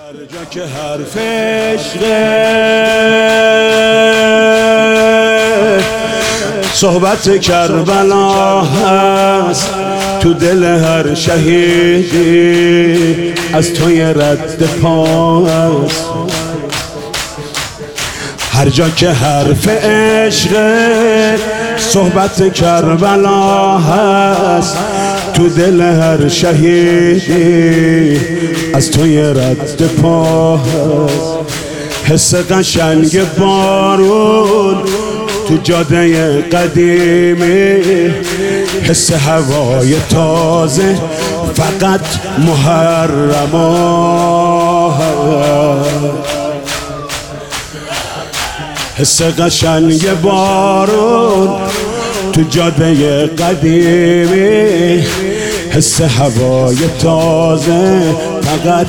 هر جا که حرف عشقه صحبت کربلا هست، تو دل هر شهیدی از توی رد پا هست. هر جا که حرف عشقه صحبت کربلا هست، تو دل هر شهیدی از توی رد پا هست. حس قشنگ بارون تو جاده قدیمی، حس هوای تازه فقط محرما، حس قشنگ بارون تو جاده قدیمی، حس هوای تازه فقط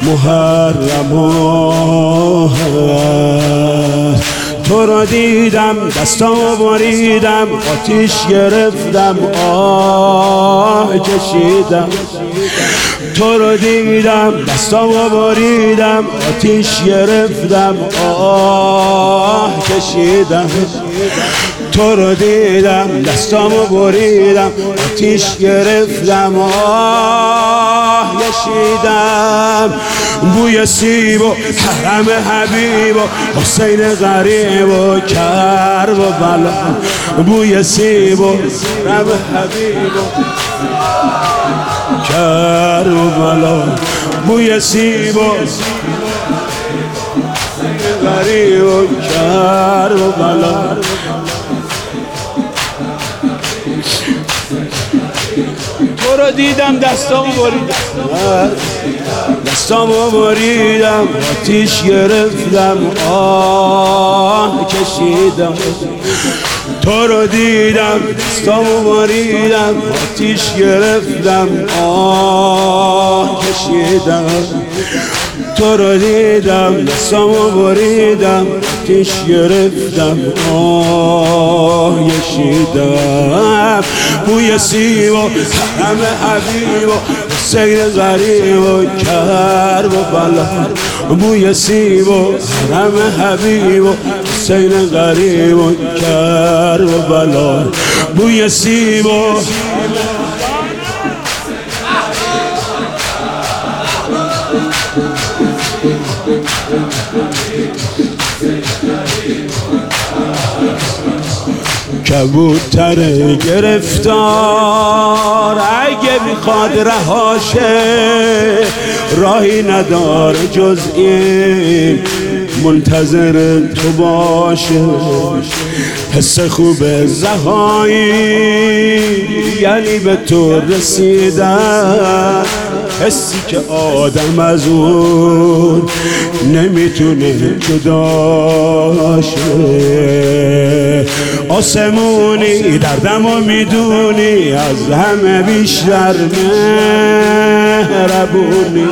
محرما. تو رو دیدم دستامو بریدم، آتیش گرفتم آه کشیدم. تو رو دیدم دستامو بریدم، آتیش گرفتم آه کشیدم. تو رو دیدم دستامو بریدم، آتیش گرفتم آه کشیدم. بوی سیب و حرم حبیب و حسین غریب و کرب و بلا، بوی سیب و حرم حبیب و کرب و بلا، بوی سیب و غریب و کرب و بلا. تو رو دیدم دستامو بریدم، دستامو بریدم آتیش گرفتم آه کشیدم. تو رو دیدم دستامو بریدم، آتیش گرفتم آه کشیدم. تو رو دیدم دستامو بریدم، آتیش گرفتم آه کشیدم. بوی سیب و حرم حبیب و حسین غریب و کرب و بلا، بوی سیب و حرم حبیب و حسین غریب و کرب و بلا، بوی سیب و کبوتر گرفتار اگه میخواد رهاشه، راهی نداره جز این منتظر تو باشه. حس خوب رهایی یعنی به تو رسیدن، حسی که آدم از اون نمیتونه جدا شه. آسمونی دردمو میدونی، از همه بیشتر مهربونی.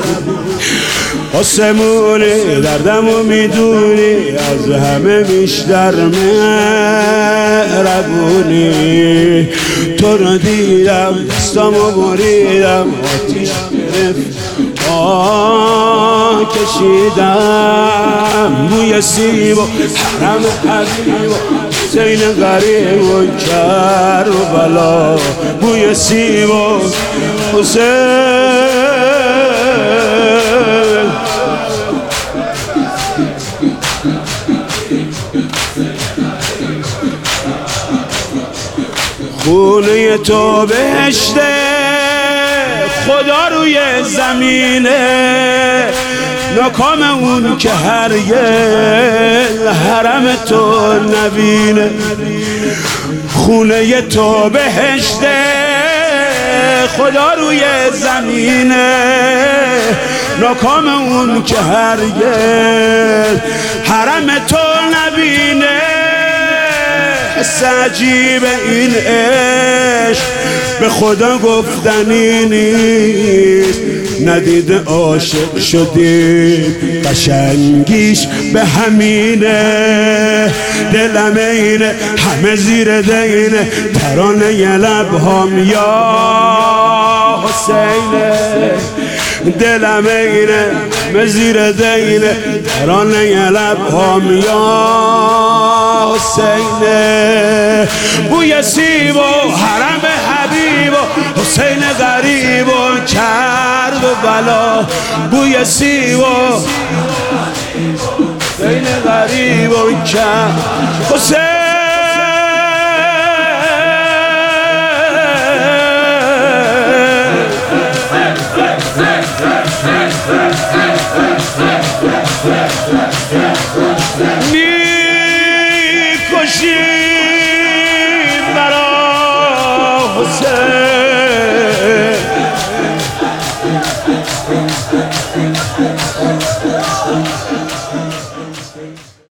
آسمونی دردمو میدونی، از همه بیشتر مهربونی. تو رو دیدم دستامو بریدم، آتیش گرفت آه کشیدم. بوی سیب و حرم حبیب و حسین غریب و کرب و بلا، بوی سیب و حسین. خونه تو بهشته، خدا روی زمینه، ناکام اون که هرگز حرم تو نبینه. خونه تو بهشته، خدا روی زمینه، ناکام اون که هرگز حرم تو نبینه. حس عجیب این عشق به خدا گفتنی نیست، ندیده عاشق شدیم قشنگیش به همینه. دلم اینه همه زیر دینه، ترانه ی لبهام یا حسینه. دلم اینه چشم زیر دینه ترانه لبهام یا حسینه بوی سیب و حرم حبیب و حسین غریب و کرد و بلا بوی سیب و حسین غریب و کرد حسین